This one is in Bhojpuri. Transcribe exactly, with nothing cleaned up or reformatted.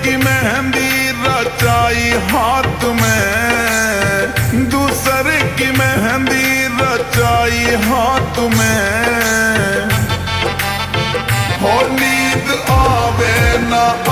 की मेहंदी रचाई हाथ में, दूसरे की मेहंदी रचाई हाथ में। हो नींद आवे ना